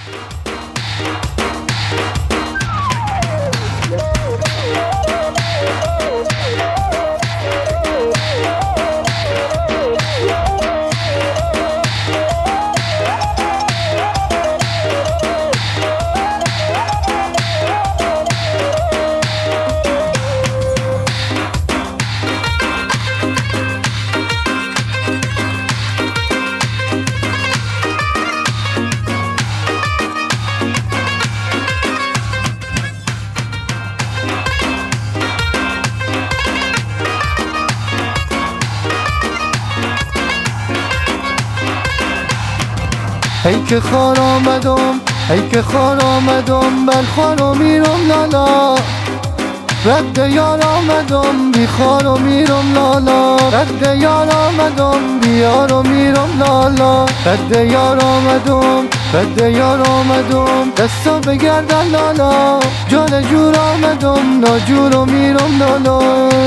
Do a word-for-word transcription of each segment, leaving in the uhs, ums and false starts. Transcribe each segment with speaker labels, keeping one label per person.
Speaker 1: ای که خار آمدم، ای که خار آمدم، بر خار و میرم لالا. رد یار آمدم، بی خار و میرم لالا. رد یار آمدم، بی یار و میرم لالا. رد یار آمدم، رد یار آمدم، دستا بگردن لالا. جان جور آمدم، ناجور و میرم لالا.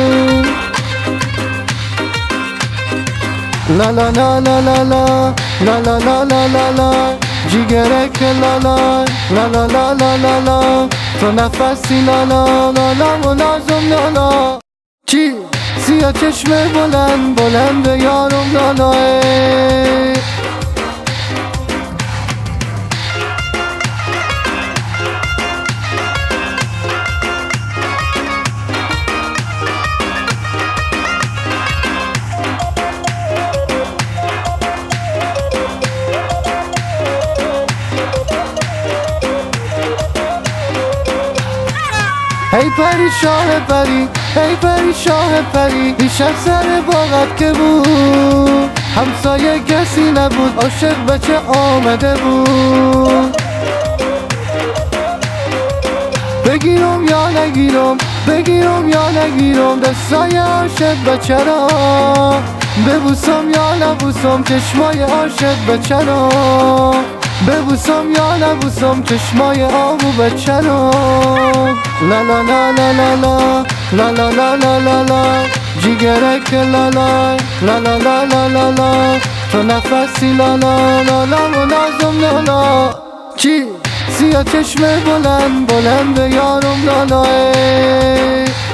Speaker 1: لا لا لا لا لا لا لا لا لا لا لا لا جیگرک لا لا لا لا لا لا لا لا تو نفسی لا لا لا لا ملازم لا لا. چی؟ سیاه چشم بلند بلند یارم لا لا. ای پری شاه پری، ای پری شاه پری، دیشب سر باغت که بود، همسایه کسی نبود، عاشق بچه آمده بود. بگیرم یا نگیرم، بگیرم یا نگیرم، دستای عاشق بچه را ببوسم یا نبوسم، چشمای عاشق بچه را ببوسم یا نبوسم، چشمای آبو بچه را. لا لا لا لا لا لا لا لا لا لا لا جیگرک لا لا لا لا لا لا لا لا تو نفسی لا لا لا لا ملازم لا لا. چی؟ سیاه چشم بلند بلند یارم لا لا.